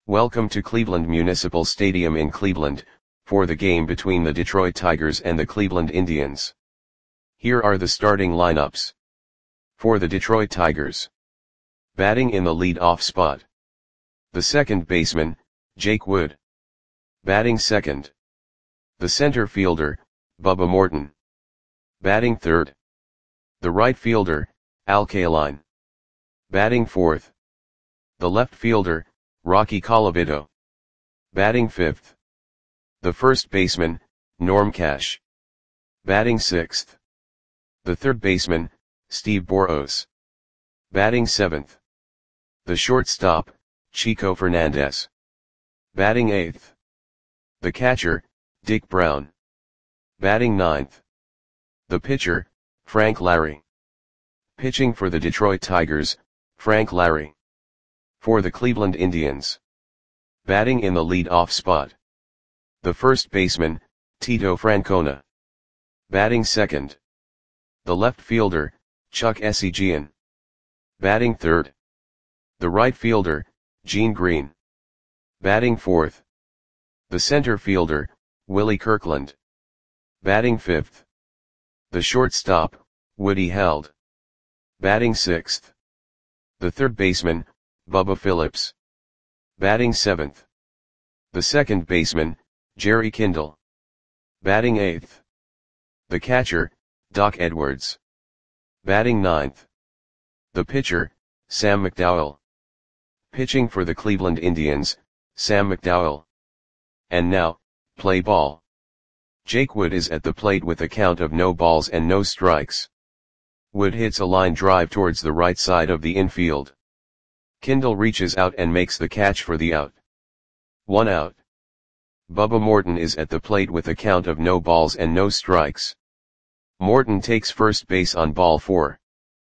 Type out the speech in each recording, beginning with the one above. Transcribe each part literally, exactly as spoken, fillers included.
Welcome to Cleveland Municipal Stadium in Cleveland, for the game between the Detroit Tigers and the Cleveland Indians. Here are the starting lineups. For the Detroit Tigers. Batting in the lead-off spot. The second baseman, Jake Wood. Batting second. The center fielder, Bubba Morton. Batting third. The right fielder, Al Kaline. Batting fourth. The left fielder, Rocky Colavito. Batting fifth. The first baseman, Norm Cash. Batting sixth. The third baseman, Steve Boros. Batting seventh. The shortstop, Chico Fernandez. Batting eighth. The catcher, Dick Brown. Batting ninth. The pitcher, Frank Larry. Pitching for the Detroit Tigers, Frank Larry. For the Cleveland Indians. Batting in the lead-off spot. The first baseman, Tito Francona. Batting second. The left fielder, Chuck Essegian. Batting third. The right fielder, Gene Green. Batting fourth. The center fielder, Willie Kirkland. Batting fifth. The shortstop, Woody Held. Batting sixth. The third baseman, Bubba Phillips. Batting seventh. The second baseman, Jerry Kindle. Batting eighth. The catcher, Doc Edwards. Batting ninth. The pitcher, Sam McDowell. Pitching for the Cleveland Indians, Sam McDowell. And now, play ball. Jake Wood is at the plate with a count of no balls and no strikes. Wood hits a line drive towards the right side of the infield. Kindle reaches out and makes the catch for the out. One out. Bubba Morton is at the plate with a count of no balls and no strikes. Morton takes first base on ball four.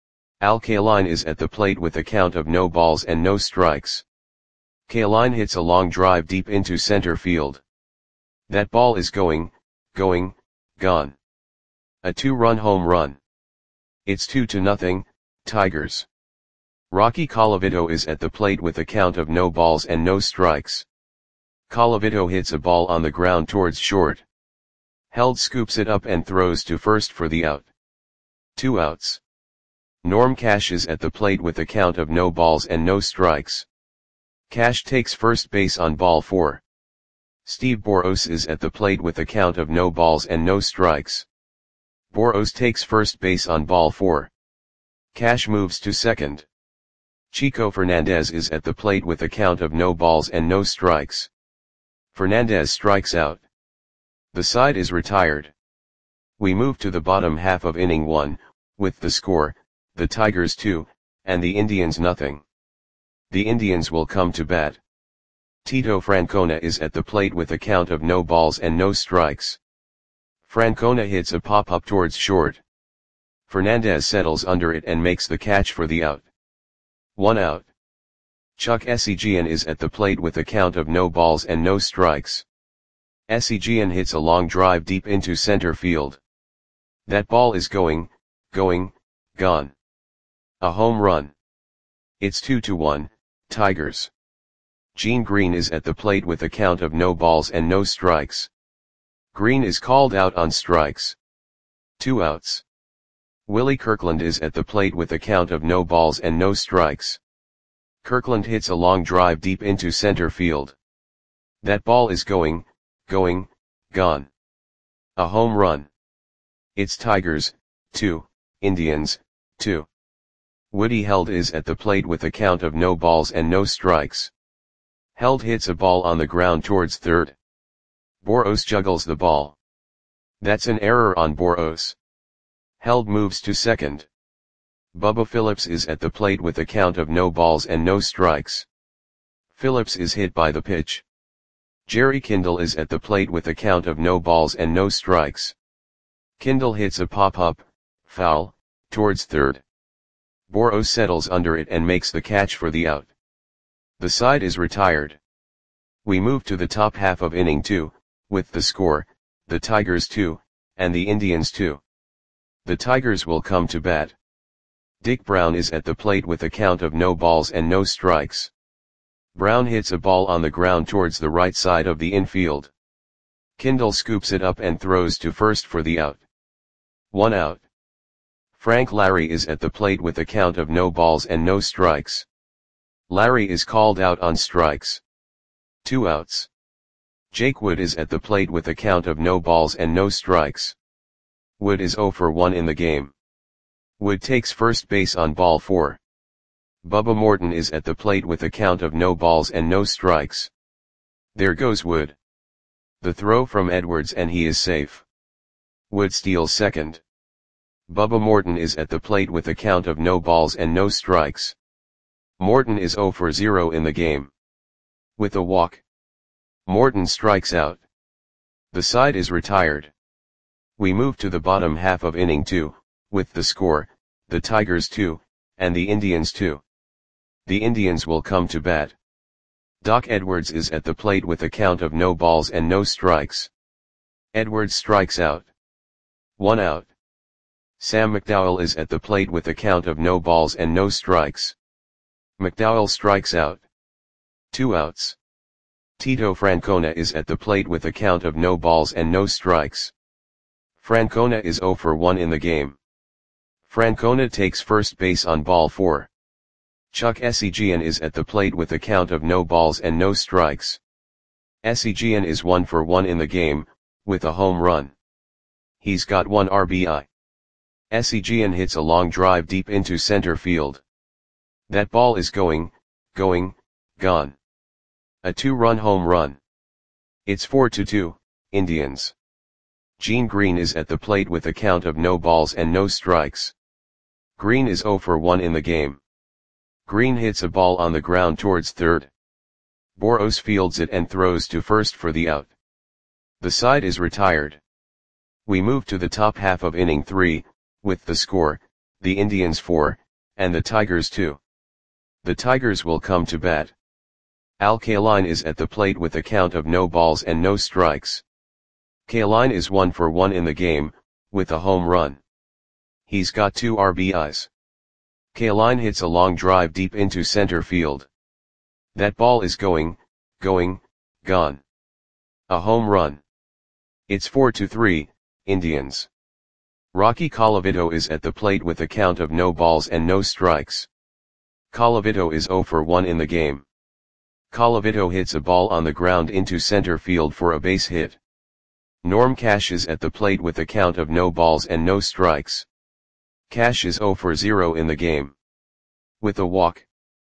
Al Kaline is at the plate with a count of no balls and no strikes. Kaline hits a long drive deep into center field. That ball is going, going, gone. A two-run home run. It's two to nothing, Tigers. Rocky Colavito is at the plate with a count of no balls and no strikes. Colavito hits a ball on the ground towards short. Held scoops it up and throws to first for the out. Two outs. Norm Cash is at the plate with a count of no balls and no strikes. Cash takes first base on ball four. Steve Boros is at the plate with a count of no balls and no strikes. Boros takes first base on ball four. Cash moves to second. Chico Fernandez is at the plate with a count of no balls and no strikes. Fernandez strikes out. The side is retired. We move to the bottom half of inning one, with the score, the Tigers two, and the Indians nothing. The Indians will come to bat. Tito Francona is at the plate with a count of no balls and no strikes. Francona hits a pop-up towards short. Fernandez settles under it and makes the catch for the out. One out. Chuck Essegian is at the plate with a count of no balls and no strikes. Essegian hits a long drive deep into center field. That ball is going, going, gone. A home run. It's two to one, Tigers. Gene Green is at the plate with a count of no balls and no strikes. Green is called out on strikes. Two outs. Willie Kirkland is at the plate with a count of no balls and no strikes. Kirkland hits a long drive deep into center field. That ball is going, going, gone. A home run. It's Tigers, two, Indians, two. Woody Held is at the plate with a count of no balls and no strikes. Held hits a ball on the ground towards third. Boros juggles the ball. That's an error on Boros. Held moves to second. Bubba Phillips is at the plate with a count of no balls and no strikes. Phillips is hit by the pitch. Jerry Kindle is at the plate with a count of no balls and no strikes. Kindle hits a pop-up, foul, towards third. Boros settles under it and makes the catch for the out. The side is retired. We move to the top half of inning two, with the score, the Tigers two, and the Indians two. The Tigers will come to bat. Dick Brown is at the plate with a count of no balls and no strikes. Brown hits a ball on the ground towards the right side of the infield. Kindle scoops it up and throws to first for the out. One out. Frank Larry is at the plate with a count of no balls and no strikes. Larry is called out on strikes. Two outs. Jake Wood is at the plate with a count of no balls and no strikes. Wood is oh for one in the game. Wood takes first base on ball four. Bubba Morton is at the plate with a count of no balls and no strikes. There goes Wood. The throw from Edwards and he is safe. Wood steals second. Bubba Morton is at the plate with a count of no balls and no strikes. Morton is oh for zero in the game. With a walk, Morton strikes out. The side is retired. We move to the bottom half of inning two, with the score, the Tigers two, and the Indians two. The Indians will come to bat. Doc Edwards is at the plate with a count of no balls and no strikes. Edwards strikes out. One out. Sam McDowell is at the plate with a count of no balls and no strikes. McDowell strikes out. Two outs. Tito Francona is at the plate with a count of no balls and no strikes. Francona is oh for one in the game. Francona takes first base on ball four. Chuck Esigian is at the plate with a count of no balls and no strikes. Esigian is one for one in the game, with a home run. He's got one R B I. Esigian hits a long drive deep into center field. That ball is going, going, gone. A two-run home run. It's four to two, Indians. Gene Green is at the plate with a count of no balls and no strikes. Green is oh for one in the game. Green hits a ball on the ground towards third. Boros fields it and throws to first for the out. The side is retired. We move to the top half of inning three, with the score, the Indians four, and the Tigers two. The Tigers will come to bat. Al Kaline is at the plate with a count of no balls and no strikes. Kaline is one for one in the game, with a home run. He's got two R B Is. Kaline hits a long drive deep into center field. That ball is going, going, gone. A home run. It's four to three, Indians. Rocky Colavito is at the plate with a count of no balls and no strikes. Colavito is oh for one in the game. Colavito hits a ball on the ground into center field for a base hit. Norm Cash is at the plate with a count of no balls and no strikes. Cash is oh for zero in the game. With a walk,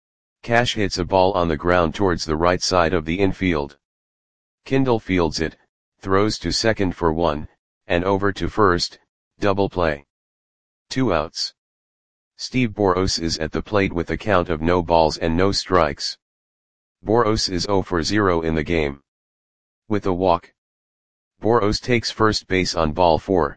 Cash hits a ball on the ground towards the right side of the infield. Kindle fields it, throws to second for one, and over to first, double play. Two outs. Steve Boros is at the plate with a count of no balls and no strikes. Boros is oh for zero in the game. With a walk, Boros takes first base on ball four.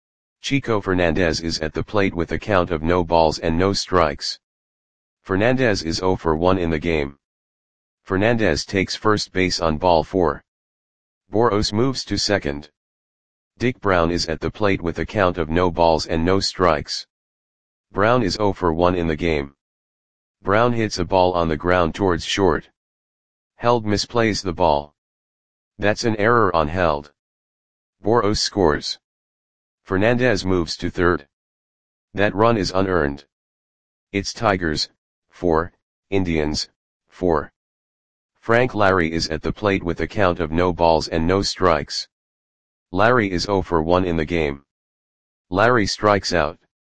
Chico Fernandez is at the plate with a count of no balls and no strikes. Fernandez is oh for one in the game. Fernandez takes first base on ball four. Boros moves to second. Dick Brown is at the plate with a count of no balls and no strikes. Brown is oh for one in the game. Brown hits a ball on the ground towards short. Held misplays the ball. That's an error on Held. Boros scores. Fernandez moves to third. That run is unearned. It's Tigers, four, Indians, four. Frank Larry is at the plate with a count of no balls and no strikes. Larry is oh for one in the game. Larry strikes out.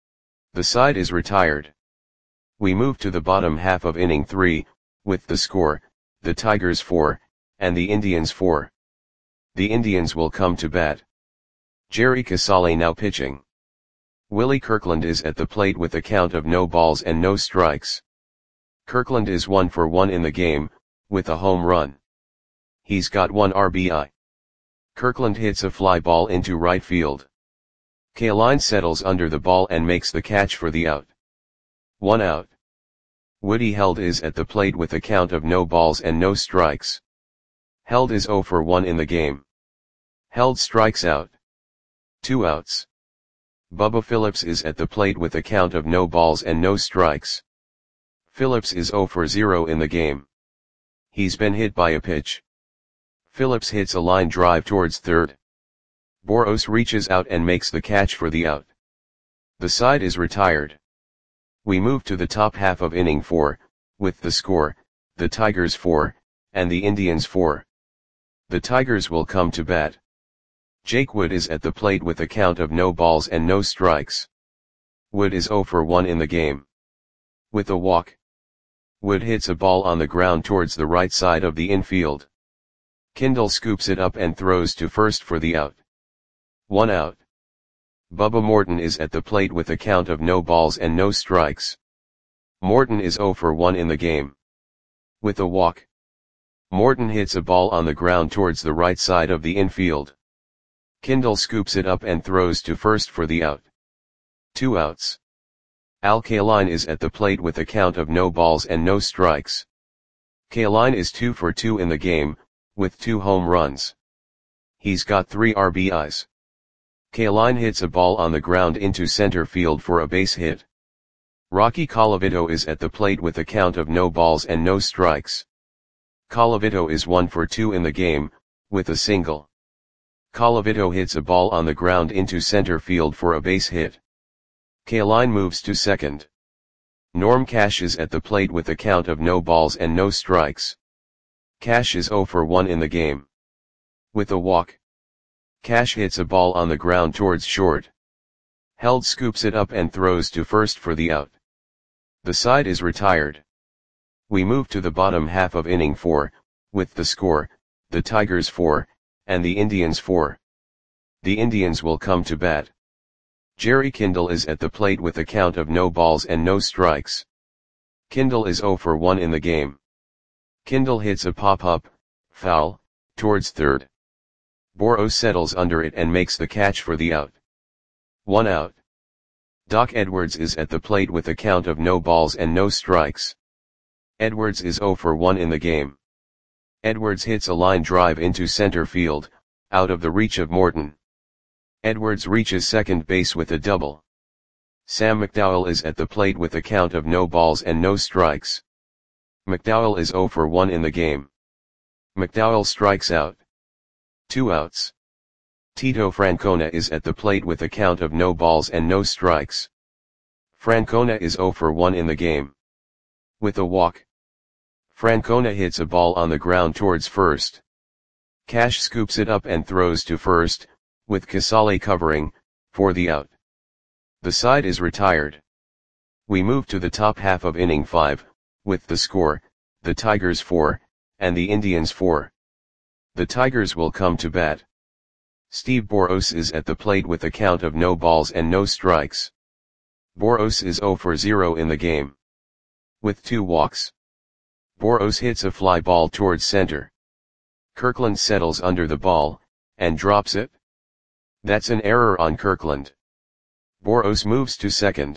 The side is retired. We move to the bottom half of inning three, with the score, the Tigers four, and the Indians four. The Indians will come to bat. Jerry Casale now pitching. Willie Kirkland is at the plate with a count of no balls and no strikes. Kirkland is one for one in the game, with a home run. He's got one R B I. Kirkland hits a fly ball into right field. Kaline settles under the ball and makes the catch for the out. One out. Woody Held is at the plate with a count of no balls and no strikes. Held is oh for one in the game. Held strikes out. Two outs. Bubba Phillips is at the plate with a count of no balls and no strikes. Phillips is oh for zero in the game. He's been hit by a pitch. Phillips hits a line drive towards third. Boros reaches out and makes the catch for the out. The side is retired. We move to the top half of inning four, with the score, the Tigers four, and the Indians four. The Tigers will come to bat. Jake Wood is at the plate with a count of no balls and no strikes. Wood is oh for one in the game. With a walk. Wood hits a ball on the ground towards the right side of the infield. Kindle scoops it up and throws to first for the out. One out. Bubba Morton is at the plate with a count of no balls and no strikes. Morton is oh for one in the game. With a walk. Morton hits a ball on the ground towards the right side of the infield. Kindle scoops it up and throws to first for the out. Two outs. Al Kaline is at the plate with a count of no balls and no strikes. Kaline is two for two in the game, with two home runs. He's got three R B Is. Kaline hits a ball on the ground into center field for a base hit. Rocky Colavito is at the plate with a count of no balls and no strikes. Colavito is one for two in the game, with a single. Colavito hits a ball on the ground into center field for a base hit. Kaline moves to second. Norm Cash is at the plate with a count of no balls and no strikes. Cash is oh for one in the game. With a walk. Cash hits a ball on the ground towards short. Held scoops it up and throws to first for the out. The side is retired. We move to the bottom half of inning four, with the score, the Tigers four, and the Indians four. The Indians will come to bat. Jerry Kindle is at the plate with a count of no balls and no strikes. Kindle is oh for one in the game. Kindle hits a pop-up, foul, towards third. Boros settles under it and makes the catch for the out. One out. Doc Edwards is at the plate with a count of no balls and no strikes. Edwards is oh for one in the game. Edwards hits a line drive into center field, out of the reach of Morton. Edwards reaches second base with a double. Sam McDowell is at the plate with a count of no balls and no strikes. McDowell is oh for one in the game. McDowell strikes out. Two outs. Tito Francona is at the plate with a count of no balls and no strikes. Francona is oh for one in the game. With a walk. Francona hits a ball on the ground towards first. Cash scoops it up and throws to first, with Casale covering, for the out. The side is retired. We move to the top half of inning five, with the score, the Tigers four, and the Indians four. The Tigers will come to bat. Steve Boros is at the plate with a count of no balls and no strikes. Boros is oh for zero in the game. With two walks. Boros hits a fly ball towards center. Kirkland settles under the ball, and drops it. That's an error on Kirkland. Boros moves to second.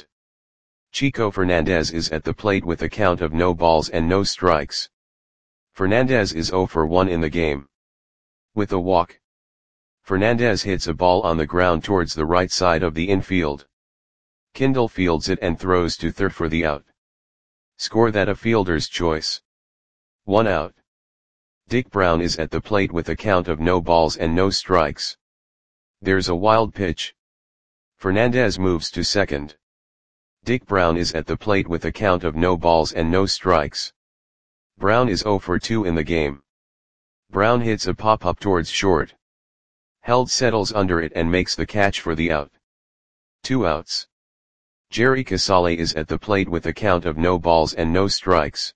Chico Fernandez is at the plate with a count of no balls and no strikes. Fernandez is oh for one in the game. With a walk. Fernandez hits a ball on the ground towards the right side of the infield. Kindle fields it and throws to third for the out. Score that a fielder's choice. One out. Dick Brown is at the plate with a count of no balls and no strikes. There's a wild pitch. Fernandez moves to second. Dick Brown is at the plate with a count of no balls and no strikes. Brown is oh for two in the game. Brown hits a pop-up towards short. Held settles under it and makes the catch for the out. Two outs. Jerry Casale is at the plate with a count of no balls and no strikes.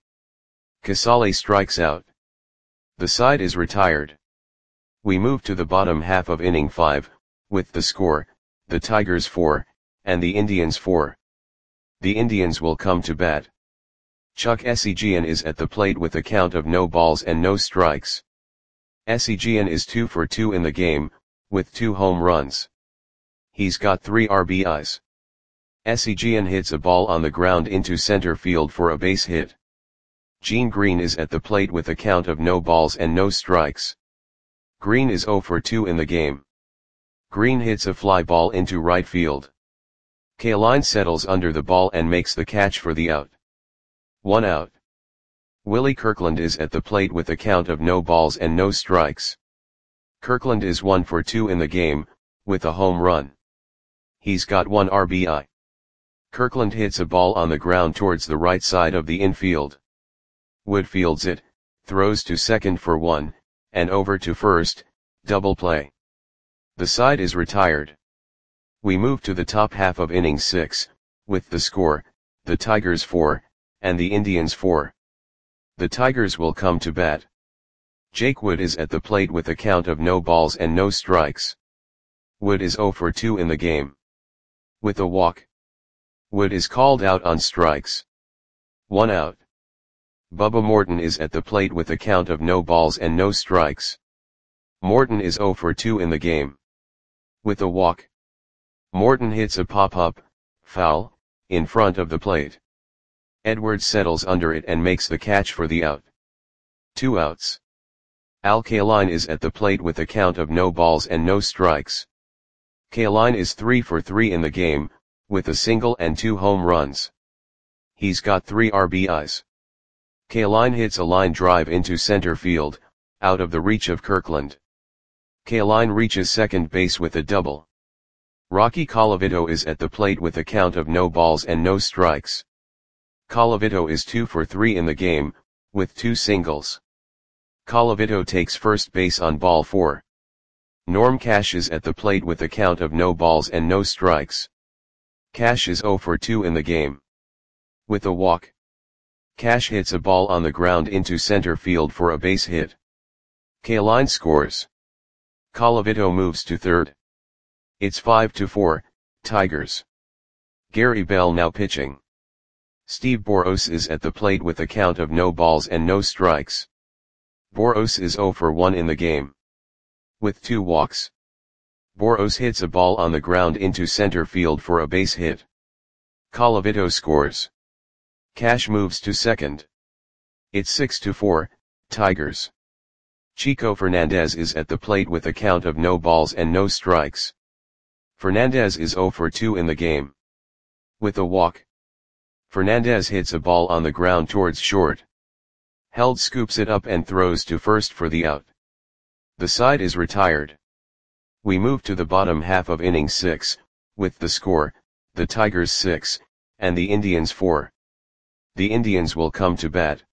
Casale strikes out. The side is retired. We move to the bottom half of inning five, with the score, the Tigers four, and the Indians four. The Indians will come to bat. Chuck Esigian is at the plate with a count of no balls and no strikes. Esigian is two for two in the game, with two home runs. He's got three R B Is. Esigian hits a ball on the ground into center field for a base hit. Gene Green is at the plate with a count of no balls and no strikes. Green is oh for two in the game. Green hits a fly ball into right field. Kaline settles under the ball and makes the catch for the out. One out. Willie Kirkland is at the plate with a count of no balls and no strikes. Kirkland is one for two in the game, with a home run. He's got one R B I. Kirkland hits a ball on the ground towards the right side of the infield. Wood fields it, throws to second for one, and over to first, double play. The side is retired. We move to the top half of inning six, with the score, the Tigers four, and the Indians four. The Tigers will come to bat. Jake Wood is at the plate with a count of no balls and no strikes. Wood is zero for two in the game. With a walk. Wood is called out on strikes. One out. Bubba Morton is at the plate with a count of no balls and no strikes. Morton is zero for two in the game. With a walk. Morton hits a pop-up, foul, in front of the plate. Edwards settles under it and makes the catch for the out. Two outs. Al Kaline is at the plate with a count of no balls and no strikes. Kaline is three for three in the game, with a single and two home runs. He's got three R B Is. Kaline hits a line drive into center field, out of the reach of Kirkland. Kaline reaches second base with a double. Rocky Colavito is at the plate with a count of no balls and no strikes. Colavito is two for three in the game, with two singles. Colavito takes first base on ball four. Norm Cash is at the plate with a count of no balls and no strikes. Cash is zero for two in the game. With a walk. Cash hits a ball on the ground into center field for a base hit. Kaline scores. Colavito moves to third. It's five to four, Tigers. Gary Bell now pitching. Steve Boros is at the plate with a count of no balls and no strikes. Boros is zero for one in the game. With two walks. Boros hits a ball on the ground into center field for a base hit. Colavito scores. Cash moves to second. It's six to four, Tigers. Chico Fernandez is at the plate with a count of no balls and no strikes. Fernandez is zero for two in the game. With a walk. Fernandez hits a ball on the ground towards short. Held scoops it up and throws to first for the out. The side is retired. We move to the bottom half of inning six, with the score, the Tigers six, and the Indians four. The Indians will come to bat.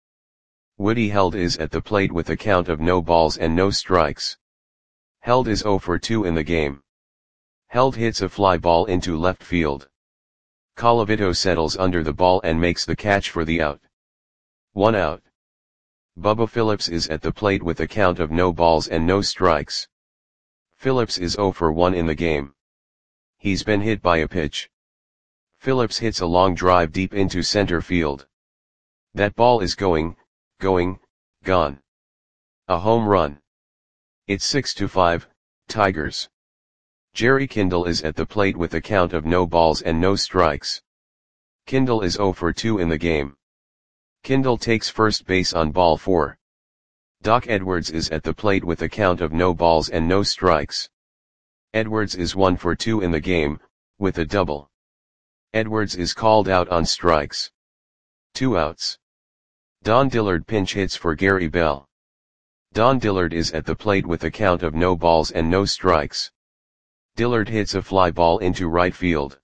Woody Held is at the plate with a count of no balls and no strikes. Held is zero for two in the game. Held hits a fly ball into left field. Colavito settles under the ball and makes the catch for the out. One out. Bubba Phillips is at the plate with a count of no balls and no strikes. Phillips is zero for one in the game. He's been hit by a pitch. Phillips hits a long drive deep into center field. That ball is going, going, gone. A home run. It's six to five, Tigers. Jerry Kindle is at the plate with a count of no balls and no strikes. Kindle is zero for two in the game. Kindle takes first base on ball four. Doc Edwards is at the plate with a count of no balls and no strikes. Edwards is one for two in the game, with a double. Edwards is called out on strikes. Two outs. Don Dillard pinch hits for Gary Bell. Don Dillard is at the plate with a count of no balls and no strikes. Dillard hits a fly ball into right field.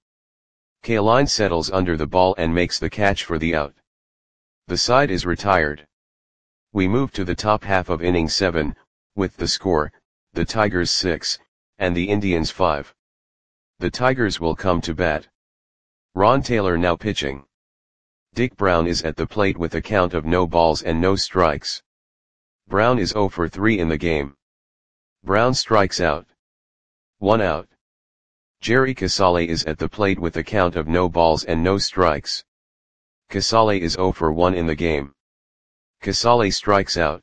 Kaline settles under the ball and makes the catch for the out. The side is retired. We move to the top half of inning seven, with the score, the Tigers six, and the Indians five. The Tigers will come to bat. Ron Taylor now pitching. Dick Brown is at the plate with a count of no balls and no strikes. Brown is zero for three in the game. Brown strikes out. One out. Jerry Casale is at the plate with a count of no balls and no strikes. Casale is zero for one in the game. Casale strikes out.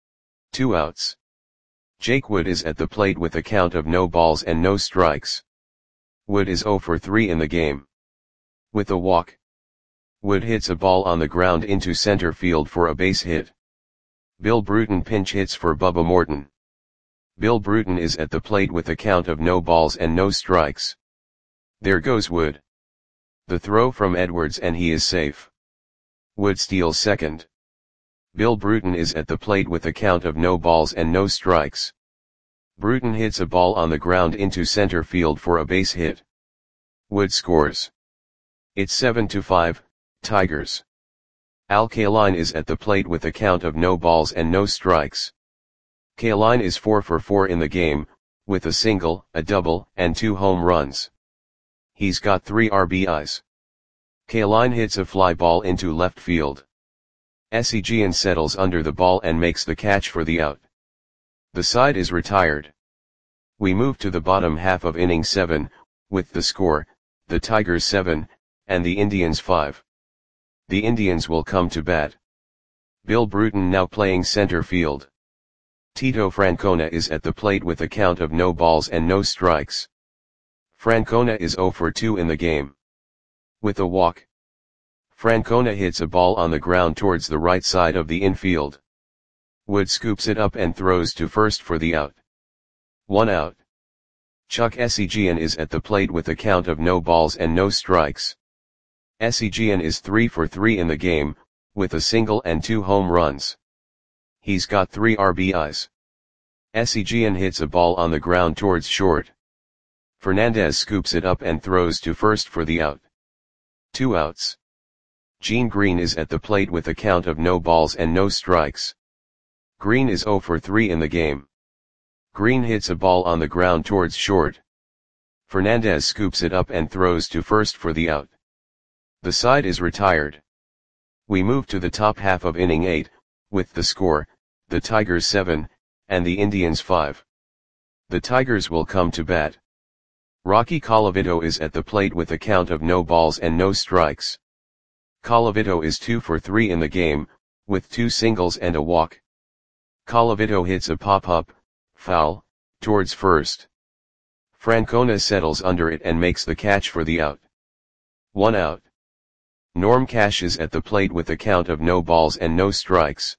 Two outs. Jake Wood is at the plate with a count of no balls and no strikes. Wood is zero for three in the game. With a walk. Wood hits a ball on the ground into center field for a base hit. Bill Bruton pinch hits for Bubba Morton. Bill Bruton is at the plate with a count of no balls and no strikes. There goes Wood. The throw from Edwards and he is safe. Wood steals second. Bill Bruton is at the plate with a count of no balls and no strikes. Bruton hits a ball on the ground into center field for a base hit. Wood scores. It's seven to five, Tigers. Al Kaline is at the plate with a count of no balls and no strikes. Kaline is four for four in the game, with a single, a double, and two home runs. He's got three R B Is. Kaline hits a fly ball into left field. Esigian settles under the ball and makes the catch for the out. The side is retired. We move to the bottom half of inning seven, with the score, the Tigers seven, and the Indians five. The Indians will come to bat. Bill Bruton now playing center field. Tito Francona is at the plate with a count of no balls and no strikes. Francona is zero for two in the game. With a walk. Francona hits a ball on the ground towards the right side of the infield. Wood scoops it up and throws to first for the out. One out. Chuck Esigian is at the plate with a count of no balls and no strikes. Esigian is three for three in the game, with a single and two home runs. He's got three R B Is. Esigian hits a ball on the ground towards short. Fernandez scoops it up and throws to first for the out. Two outs. Gene Green is at the plate with a count of no balls and no strikes. Green is zero for three in the game. Green hits a ball on the ground towards short. Fernandez scoops it up and throws to first for the out. The side is retired. We move to the top half of inning eight, with the score, the Tigers seven, and the Indians five. The Tigers will come to bat. Rocky Colavito is at the plate with a count of no balls and no strikes. Colavito is two for three in the game, with two singles and a walk. Colavito hits a pop-up, foul, towards first. Francona settles under it and makes the catch for the out. One out. Norm Cash is at the plate with a count of no balls and no strikes.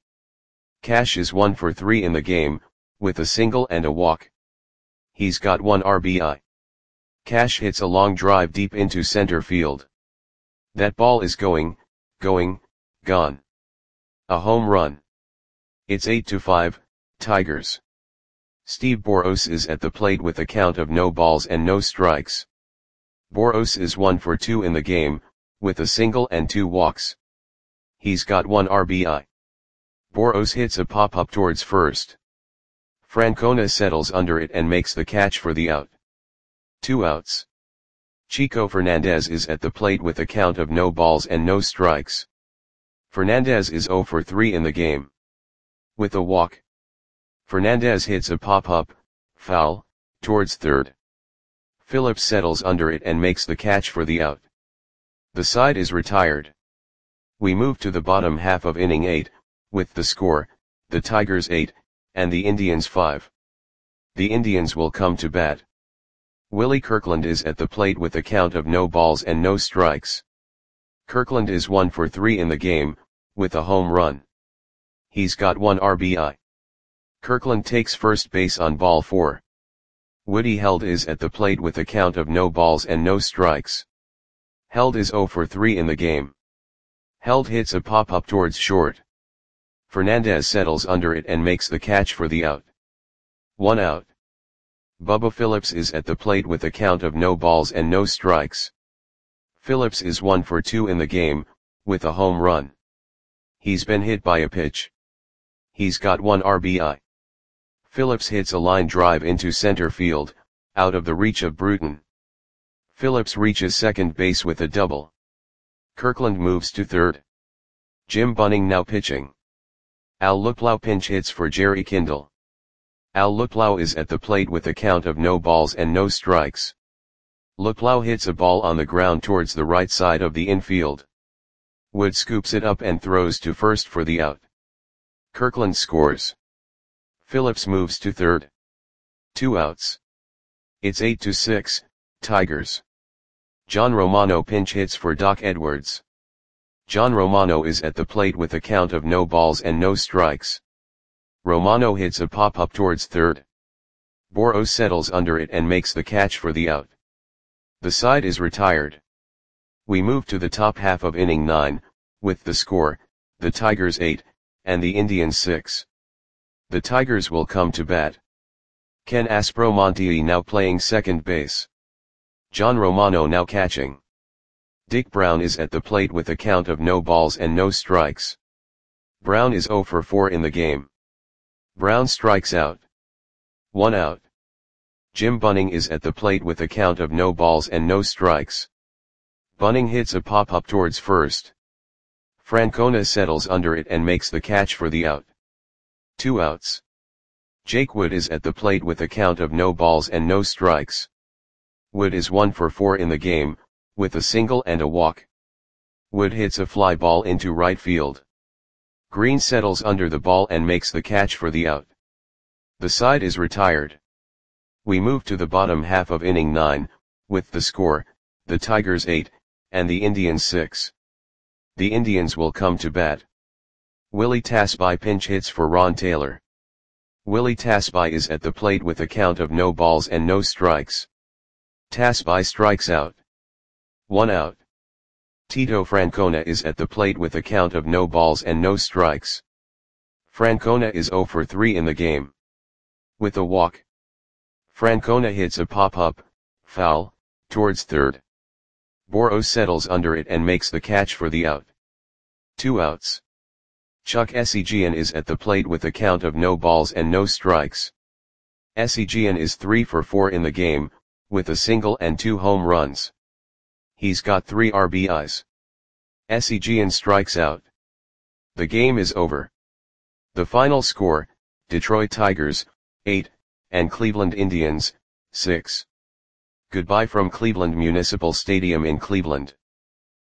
Cash is one for three in the game, with a single and a walk. He's got one R B I. Cash hits a long drive deep into center field. That ball is going, going, gone. A home run. It's eight to five, Tigers. Steve Boros is at the plate with a count of no balls and no strikes. Boros is one for two in the game, with a single and two walks. He's got one R B I. Boros hits a pop-up towards first. Francona settles under it and makes the catch for the out. Two outs. Chico Fernandez is at the plate with a count of no balls and no strikes. Fernandez is zero for three in the game. With a walk. Fernandez hits a pop-up, foul, towards third. Phillips settles under it and makes the catch for the out. The side is retired. We move to the bottom half of inning eight, with the score, the Tigers eight, and the Indians five. The Indians will come to bat. Willie Kirkland is at the plate with a count of no balls and no strikes. Kirkland is one for three in the game, with a home run. He's got one R B I. Kirkland takes first base on ball four. Woody Held is at the plate with a count of no balls and no strikes. Held is zero for three in the game. Held hits a pop-up towards short. Fernandez settles under it and makes the catch for the out. One out. Bubba Phillips is at the plate with a count of no balls and no strikes. Phillips is one for two in the game, with a home run. He's been hit by a pitch. He's got one R B I. Phillips hits a line drive into center field, out of the reach of Bruton. Phillips reaches second base with a double. Kirkland moves to third. Jim Bunning now pitching. Al Luplow pinch hits for Jerry Kindle. Al Luplow is at the plate with a count of no balls and no strikes. Luplow hits a ball on the ground towards the right side of the infield. Wood scoops it up and throws to first for the out. Kirkland scores. Phillips moves to third. Two outs. It's eight to six, Tigers. John Romano pinch hits for Doc Edwards. John Romano is at the plate with a count of no balls and no strikes. Romano hits a pop-up towards third. Boros settles under it and makes the catch for the out. The side is retired. We move to the top half of inning nine, with the score, the Tigers eight, and the Indians six. The Tigers will come to bat. Ken Aspromonte now playing second base. John Romano now catching. Dick Brown is at the plate with a count of no balls and no strikes. Brown is zero for four in the game. Brown strikes out. One out. Jim Bunning is at the plate with a count of no balls and no strikes. Bunning hits a pop-up towards first. Francona settles under it and makes the catch for the out. Two outs. Jake Wood is at the plate with a count of no balls and no strikes. Wood is one for four in the game, with a single and a walk. Wood hits a fly ball into right field. Green settles under the ball and makes the catch for the out. The side is retired. We move to the bottom half of inning nine, with the score, the Tigers eight, and the Indians six. The Indians will come to bat. Willie Tasby pinch hits for Ron Taylor. Willie Tasby is at the plate with a count of no balls and no strikes. Tasby strikes out. One out. Tito Francona is at the plate with a count of no balls and no strikes. Francona is zero for three in the game. With a walk. Francona hits a pop-up, foul, towards third. Boros settles under it and makes the catch for the out. Two outs. Chuck Esigian is at the plate with a count of no balls and no strikes. Esigian is three for four in the game, with a single and two home runs. He's got three R B Is. Esigian strikes out. The game is over. The final score, Detroit Tigers, eight, and Cleveland Indians, six. Goodbye from Cleveland Municipal Stadium in Cleveland.